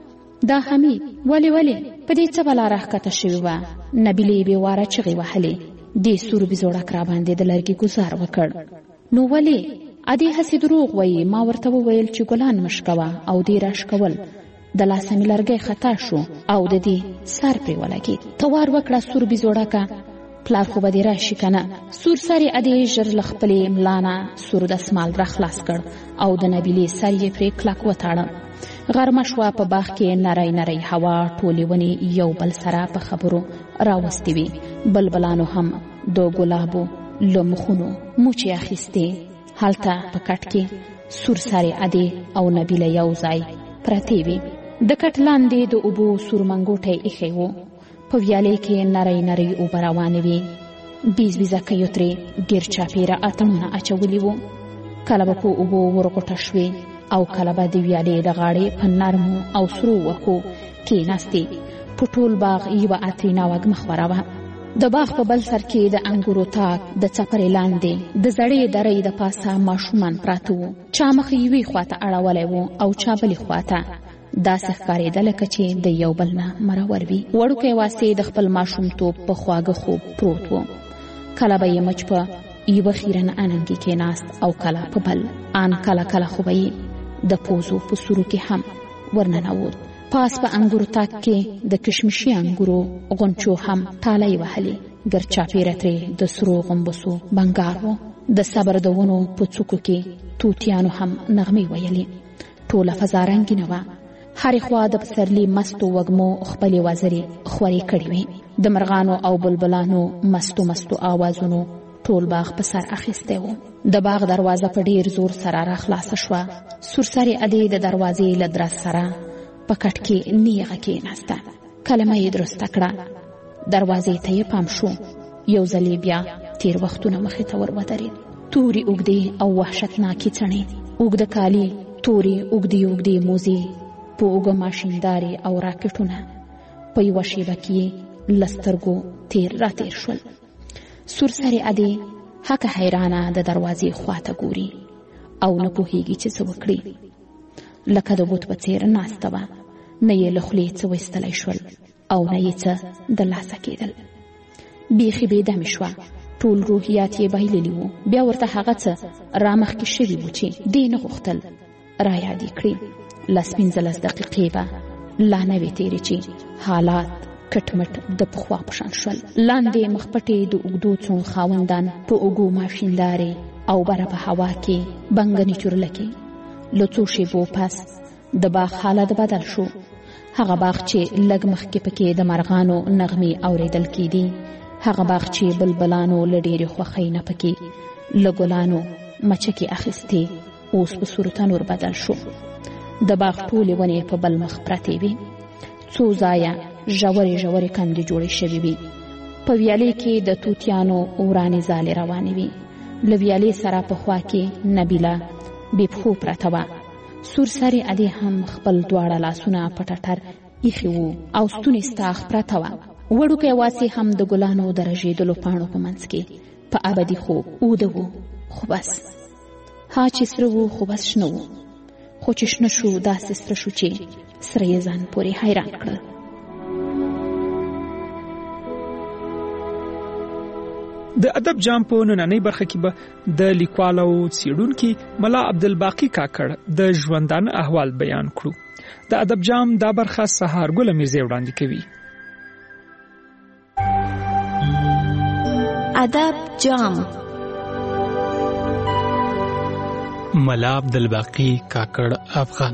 دا حمید. ولې په دې څه بلا راښکته شوې وه. نبیلې بې واره چغې وهلې. دې سور بېزوړک راباندې د لرګي ګزار وکړ. نو ولې؟ ادې هسې دروغ وایي. ما ورته وویل چې ګلان مشکوه او دې راښکول. د لاسه مې لرګی خطا شو او د دې سر پرې ولګېد. ته وار وکړه سور بېزوړکه. پلار خو به دې راشي که نه. سور سرې ادې ژر له خپلې ملا نه سور دسمال را خلاص کړ او د نبیلې سر یې پرې کلک وتاړه. غرمه شوه. په باغ کې نری هوا. ټولې ونې یو بل سره په خبرو راوستې وې. بلبلانو هم د ګلابو له مخونو موچې اخیستې. هلته په کټ کې سور سرې ادې او نبیله یو ځای پرتې وې. د کټ لاندې د اوبو سور منګوټی ایښی و. په ویالې کې نری اوبه روانې وې. بیزه کیو ترې ګیر چاپېره اتڼونه اچولي وو. کله به په اوبو ورغوټه شوې او کله به د ویالې د غاړې په نرمو او سرو وښو کېناستې. په ټول باغ یوه عطرینه وږمه خوره وه. د باغ په بل سر کې د انګورو تاک د څپرې لاندې د زړې درې د پاسه ماشومان پراته وو. چا مخ یوې خواته اړولی و او چا بلې خواته. داسې ښکارېده لکه چې د یو بل نه مرور وي. وړوکی واسې د خپل ماشومتوب په خواږه خوب پروت و. کله به یې مچ په یوه خیرن اننګې کېناست او کله په بل. ان کله خو به یې د پوزو په سورو کې هم ورننوت. پاس په انګورو تاک کې د کشمشي انګورو غونچو هم ټالۍ وهلې. ګر چاپېره ترې د سرو غومبسو بنګار و. د صبر د ونو په څوکو کې توتیانو هم نغمې ویلې. ټوله فضا رنګینه وه. هرې خوا د پسرلي مستو وږمو خپلې وزرې خورې کړې وې. د مرغانو او بلبلانو مستو آوازونو ټول باغ په سر اخیستی و. د باغ دروازه په ډیر زور سره راخلاصه شوه. سورسرې ادې د دروازې له درز سره په کټ کې نیغه کېناسته. کلمه یې درسته کړه. دروازې ته یې پام شو. یو ځلې بیا تیر وختونه مخې ته ور ودرېد. تورې اوږدې او وحشتناکې څڼې، اوږده کالي، تورې اوږدې موزې، په اوږه ماشیندارې او راکټونه. په یوه شیبه کې له سترګو تیر راتیر شول. سورسرې ادې هکه حیرانه د دروازې خواته ګوري او نه پوهېږي چې څه وکړي. لکه د بوت په څېر ناسته وه. نه یې له خولې څه ویستلی شول او نه یې څه د لاسه کېدل. بیخي بېدمې شوه. ټول روحیات یې بایللي وو. بیا ورته هغه څه رامخکې شوي وو چې دې نه غوښتل رایاد یې کړي. 15 دقیقې به لا نه وې تېرې چې حالات کټمټ د پخوا په شان شول. لاندې مخپټې د اوږدو څڼو خاوندان په اوږو ماشیندارې او بره په هوا کې بنګنې چورلکې. له څو شېبو پس د باغ حالت بدل شو. هغه باغ چې لږ مخکې پکې د مرغانو نغمې اورېدل کېدې، هغه باغ چې بلبلانو له ډېرې خوښۍ نه پکې له ګلانو مچکې اخیستې، اوس په سورتنور بدل شو. د باغ ټولې ونې په بل مخ پرتې وې. څو ځایه ژورې کندې جوړې شوې وې. په ویالې کې د توتیانو ورانې ځالې روانې وې. له ویالې سره په خوا کې نبیله بې پښو پرته وه. سورسرې ادې هم خپل دواړه لاسونه په ټټر ایښي وو او ستونې ستاخ پرته وه. وړوکی واسې هم د ګلانو د رژېدلو پاڼو په منځ کې په ابدي خوب اوده وو. خو بس ها چې سره وو خو بس شنه وو. خو چې شنه شو داسې سره شو چې سره یې ځان پورې حیران کړل. د ادب جام په نننۍ برخه کې به د لیکوال او څېړونکي ملا عبدالباقي کاکړ د ژوندانه احوال بیان کړو. د ادب جام دا برخه سهارګل میرزی وړاندې کوي. ادب جام. ملا عبدالباقي کاکړ افغان.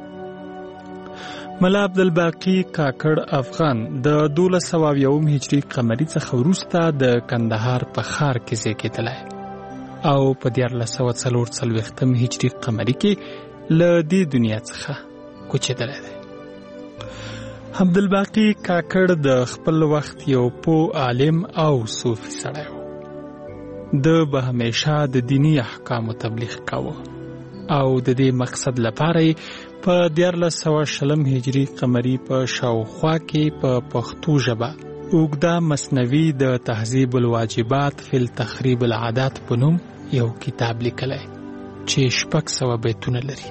ملا عبدالباقي کاکړ افغان د 1201 هجري قمري څخه وروسته د کندهار په ښار کې زیږېدلی او په 1440 هجري قمري کې له دې دنیا څخه کوچېدلی دی. عبدالباقي کاکړ د خپل وخت یو پوه عالم او صوفي سړی و. د به همیشه د دینی احکامو تبلیغ کاوه او د دې مقصد لپاره په 1420 هجري قمري په شاوخوا کې په پښتو ژبه اوږده مثنوي د تهذیب الواجبات فی التخریب العادات په نوم یو کتاب لیکلی چې 600 بیتونه لري.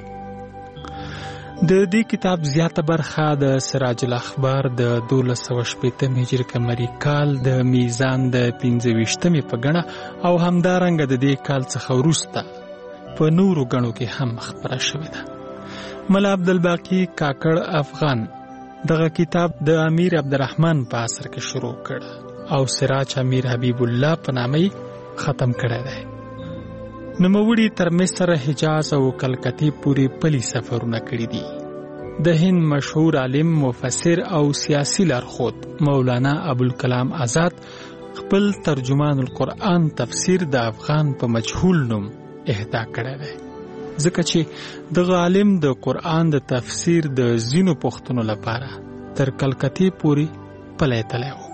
د دې کتاب زیاته برخه د سراج الاخبار د 1218 هجري قمري کال د میزان د 25مې په ګڼه او همدارنګه د دې کال څخه وروسته په نورو ګڼو کې هم خپره شوې ده. ملا عبدالباقي کاکړ افغان دغه کتاب د امیر عبدالرحمن په عصر کې شروع کړ او سراج امیر حبیب الله په نامه ختم کړی دی. نوموړي تر مصر، حجاز او کلکتې پورې پلي سفرونه کړي دي. د هند مشهور عالم، مفسر او سیاسي لارښود مولانا ابوالکلام آزاد خپل ترجمان القرآن تفسیر د افغان په مجهول نوم اهدا کړی دی، ځکه چې دغه عالم د قرآن د تفسیر د ځینو پوښتنو لپاره تر کلکتې پورې پلی تلی و.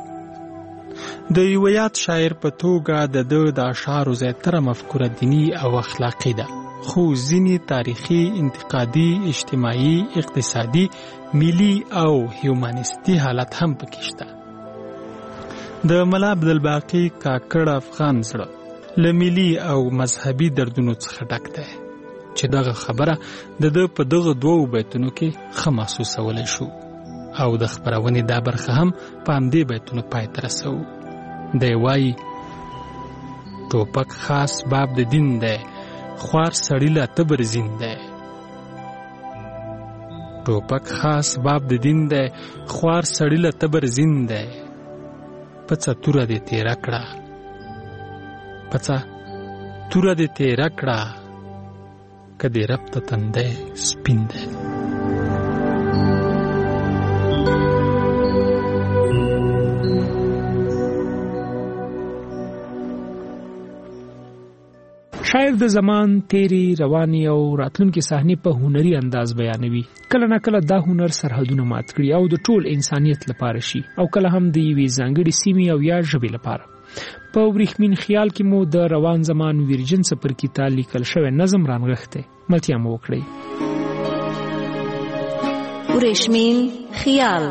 د یو یاد شاعر په توګه د ده د اشعارو زیاتره مفکوره دینی او اخلاقی ده، خو ځینې تاریخي، انتقادي، اجتماعي، اقتصادي، ملي او هیومانیستي حالت هم پکې شته. د ملا عبدالباقي کاکړ افغان زړه له ملي او مذهبي دردونو څخه ډک دی چې دغه خبره د ده په دغه 2 بیتونو کې ښه محسوسولی شو او د خپرونې دا برخه هم په همدې بیتونو پای ته رسوو. دی وایي: ټوپک خاص باب د دین دی، خوار سړي له تبر زین دی. ټوپک خاص باب د دین دی، خوار سړي له تبر زین دی. پڅه توره دې تیره کړه، پڅه توره دې تیره کړه، که دې رب ته تندی سپین دی. شاعر د زمان تیری رواني او راتلونکي صحنې په هنري انداز بیانوي. کله نه کله دا هنر سرحدونه مات کړي او د ټول انسانیت لپاره شي او کله هم د یوې ځانګړې سیمې او یا ژبې لپاره. په ورېښمین خیال کې مو د روان زمان ویرجن څپرکي ته لیکل شوی نظم رانغښتی. ملتیا مو وکړئ. ورېښمین خیال.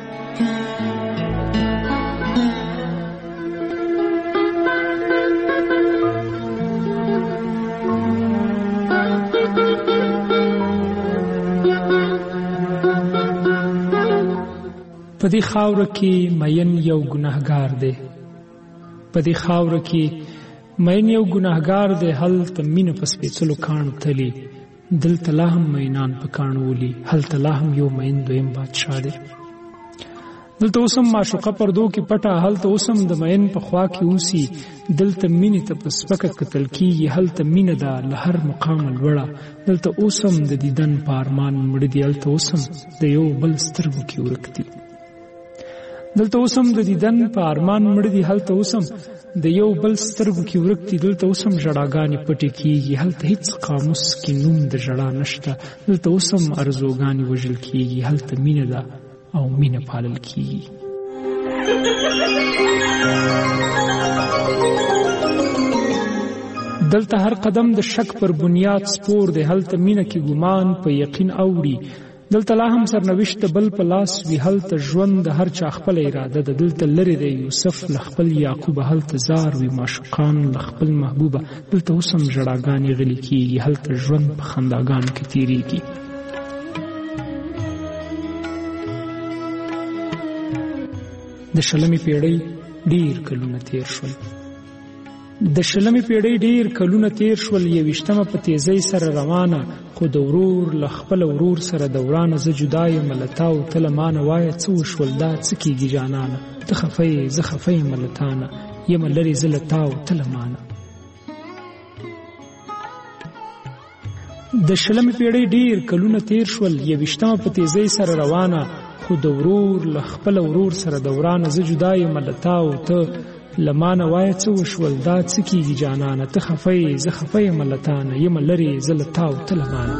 په دې خاوره کې مین یو ګناهګار دی، په دې خاوره کې مین یو ګناهګار دی، هلته مینه په سپېڅلو کاڼو تلي، دلته لا هم مینان په کاڼو ولي، هلته لا هم یو مین دویم بادشاه دی. دلته اوس هم معشوقه پردو کې پټه، هلته اوس هم د مین په خوا کې اوسي، دلته مینې ته په سپکه کتل کېږي، هلته مینه ده له هر مقامه لوړه، دلته اوس هم د دیدن په ارمان مړه دي، هلته اوس هم د یو بل سترګو کې ورک دي. دلته اوس هم د دیدن په ارمان مړه دي، هلته اوس هم د یو بل سترګو کې ورک دي، دلته اوس هم ژړاګانې پټې کېږي، هلته هېڅ قاموس کې نوم د ژړا نشته، دلته اوس هم ارزوګانې وژل کېږي، هلته مینه ده او مینه پالل کېږي. دلته هر قدم د شک پر بنیاد سپور دی، هلته مینه کې ګمان په یقین اوړي، دلته لا هم سرنوشت د بل په لاس وي، هلته ژوند د هر چا خپله اراده ده، دلته لرې دی یوسف له خپل یعقوبه، هلته زار وي معشوقان له خپل محبوبه، دلته اوس هم ژړاګانې غلي کېږي، هلته ژوند په خنداګانو کې تېرېږي. د شلمې پیړۍ ډېر کلونه تېر شول، د شلمې پیړۍ ډېر کلونه تېر شول، 21مه په تیزۍ سره روانه، خو د ورور له خپل ورور سره دورانه، زه جدا یم له تا او ته له مانه، وایه څه وشول دا څه کېږي جانانه، ته خفه یې زه خفه یم له تانه، یمه لرې زه له تا او ته له مانه. د شلمې پیړۍ ډېر کلونه تېر شول، 21مه په تیزۍ سره روانه، خو د ورور له خپل ورور سره دورانه، زه جدا یم له تا او ته لمانه، وایه څه وشول دا څه کېږي جانانه، ته خفه یې زه خفه یم له تانه، یمه لرې زه له تا او ته لمانه.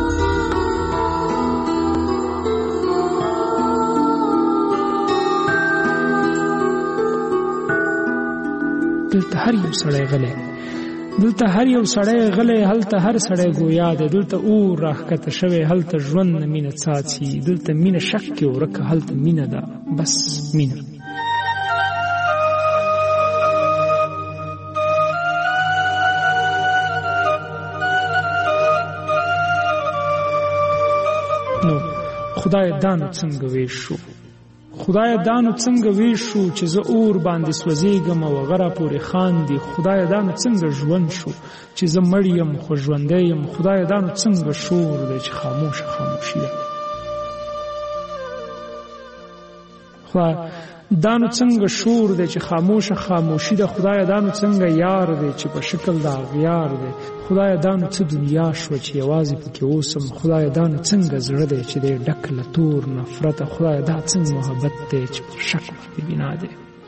دلته هر یو سړی غلی، دلته هر یو سړی غلی، هلته هر سړی ګویا دی، دلته اور راښکته شوی، هلته ژوند نه مینه څاڅي، دلته مینه شک کې ورکه، هلته مینه ده بس مینه. نو خدای دانو څنګه ویش شو، خدای دانو څنګه ویش شو، چې زه اور باندې سوځېږم او غره پورې خاندي، خدای دانو څنګه ژوند شو، چې زه مړ یم خو ژوندی یم، خدای دانو څنګه شور دی چې خاموشه خاموشي ده. خدای دانو څنګه شور دی چې خاموشه خاموشي ده، خدای دانو څنګه یار دی چې په شکل د اغیار دی، خدای دانو څه دنیا شوه چې یوازې پکې اوسم، خدای دانو څنګه زړه دی چې دی ډک له تور نفرته، خدای دا څنګه محبت دی چې پر شک باندې بنا دی.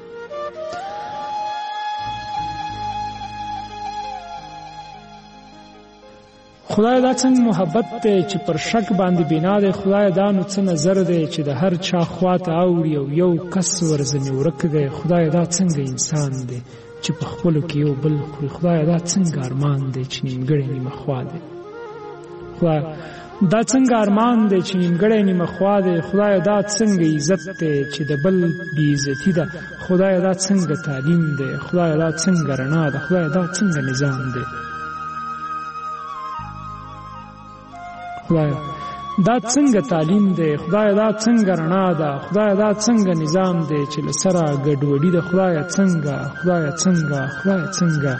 خدای دا څنګه محبت دی چې پر شک باندې بنا دی، خدای دا نو څه نظر دی چې د هر چا خواته اوړي او یو کس ورځنې ورک دی، خدای دا څنګه انسان دی چې په خپلو کې یو بل خوري، خدای دا څنګه ارمان دی چې نیمګړی نیمه خوا دی، خدای دا څنګه ارمان دی چې نیمګړی نیمه خوا دی، خدای دا څنګه عزت دی چې د بل بې عزتي ده، خدای دا څنګه تعلیم دی، خدای دا څنګه رڼا ده، خدای دا څنګه نظام دی، خدای دا څنګه تعلیم دی، خدای دا څنګه رڼا ده، خدای دا څنګه نظام دی چې له سره ګډوډي ده، خدای څنګه خدای څنګه خدای څنګه.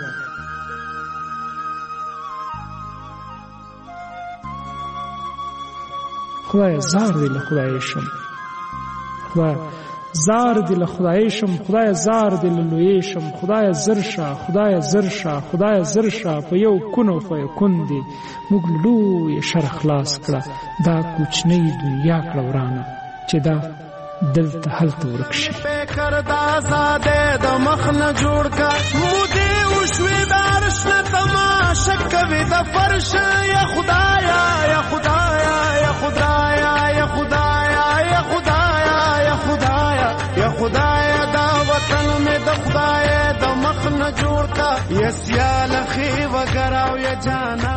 خدای زار دی له خدای شم، خدای زار دی له خدای شم، خدای زار دی له لوی شم، خدای زر شه خدای زر شه خدای زر شه، په یو کون او فیکون دی موږ لوی شر خلاص کړه، دا کوچنی دنیا کړه ورانه چې دا دلته هلته ورک شي. فکر دا زاده د مخ نه جوړ کا مودې وشوي دارش تماشا کوي د فرش یا خدایا یا خدایا یا خدایا یا خدایا یا خدایا یا خدایا یا خدایا دا وطن می د خدای د مخ نه جوړ کا یا سیال خي وګراو یا جانا